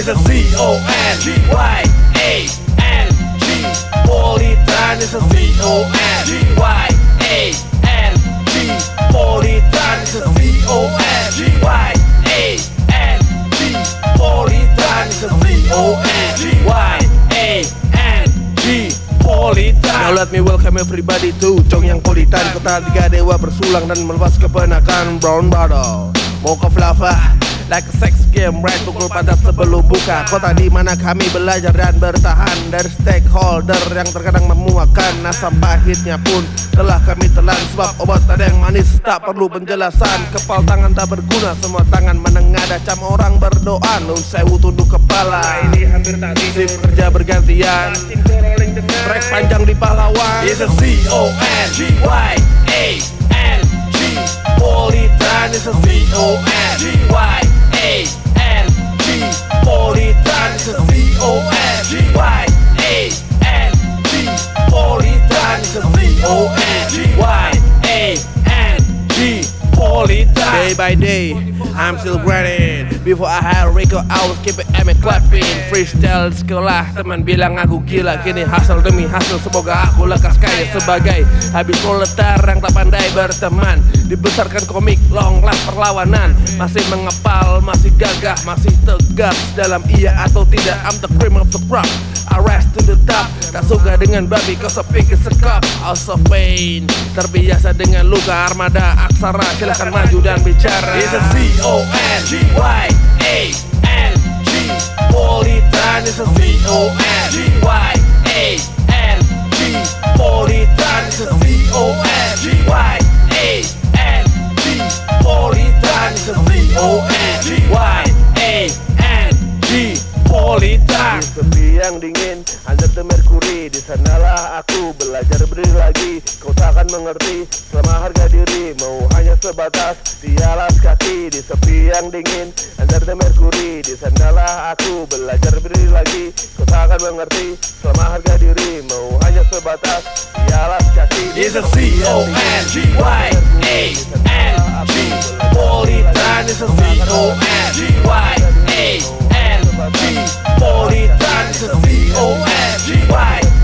is a C-O-N-Y-A-N-G. Politan is a C-O-N-Y-A-N-G. Politan is a C-O-N-Y-A-N-G. Politan is a C-O-N-Y-A-N-G. Politan. Now let me welcome everybody to Congyang Politan. Kota tiga dewa bersulang dan melepas kepenakan Brown Bottle. Mau ke Flava like a sex game, right? Pukul padat sebelum buka. Kota di mana kami belajar dan bertahan dari stakeholder yang terkadang memuakan. Asam pahitnya pun telah kami telan, sebab obat ada yang manis tak perlu penjelasan. Kepal tangan tak berguna, semua tangan menengadah. Cam orang berdoa, nun sewu tunduk kepala. Ini hampir tak tidur, Shift kerja bergantian, trek panjang di pahlawan. is a C-O-N-Y-A-N-G. Politan is a C-O-N-Y-A-N-G. Politan is a C-O-N-Y-A-N-G. Politan is a C-O-N-Y-A-N-G. Politan. Day by day, I'm still grinding. Before I had Rico, I was keep it clapping. Freestyle sekolah, teman bilang aku gila. Kini hasil demi hasil, semoga aku lekas kaya. Sebagai habis proletar yang tak pandai berteman, dibesarkan komik long last perlawanan. Masih mengepal, masih gagah, masih tegas dalam iya atau tidak. I'm the cream of the crop, I rise to the top. Tak suka dengan babi, kau sepi kesekap. House of Pain, terbiasa dengan luka. Armada aksara, silahkan maju dan bicara. Is a C-O-N-Y-A-N-G. Politan is a C-O-N-Y-A-N-G. Politan is a C-O-N-Y-A-N-G. Politan is a C-O-N-Y-A-N-G. Politan. Di tepi yang dingin, under the mercury, di sanalah aku belajar berdiri lagi. Kau takkan mengerti selama harga diri mau hanya sebatas di alas kaki. Di sepi yang dingin, under the mercury, di sanalah aku belajar berdiri lagi. Kau takkan mengerti selama harga diri mau hanya sebatas di alas kaki. Is a C-O-N-Y-A-N-G. Politan is a C-O-N-Y-A-N-G. Politan is a C-O-N-Y-A-N-G.